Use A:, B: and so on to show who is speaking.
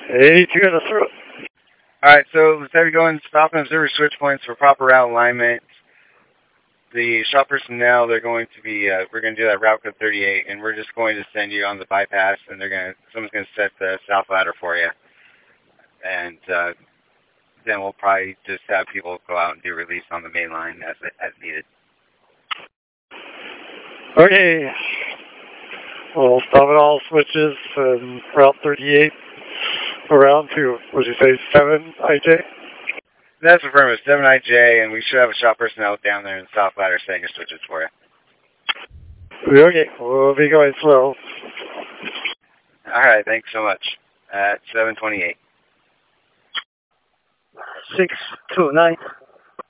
A: 82 on the throat.
B: Alright, so let's have you go and stop and observe switch points for proper route alignment. The shop personnel, they're going to be, we're going to do that route code 38, and we're just going to send you on the bypass, and someone's going to set the south ladder for you. And then we'll probably just have people go out and do release on the main line as needed.
A: Okay. We'll stop at all switches and route 38 around to, what did you say, 7 IJ?
B: That's affirmative, 7 IJ, and we should have a shop personnel down there in the south ladder setting your switches for you.
A: Okay, we'll be going slow.
B: Alright, thanks so much. At 7:28.
A: 629.